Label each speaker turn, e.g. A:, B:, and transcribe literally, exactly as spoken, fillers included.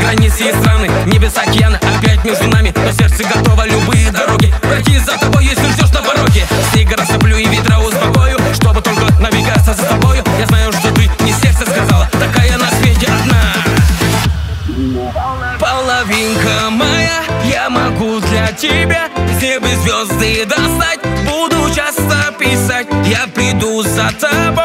A: границы и страны, небеса, океаны опять между нами. Но сердце готово любые дороги пройти за тобой, если ждешь на пороге. Снега растоплю и ветра успокою, чтобы только навигаться за тобою. Я знаю, что ты не сердце сказала, такая на свете одна. Половинка моя, я могу для тебя с неба звезды достать. Буду часто писать, я приду за тобой.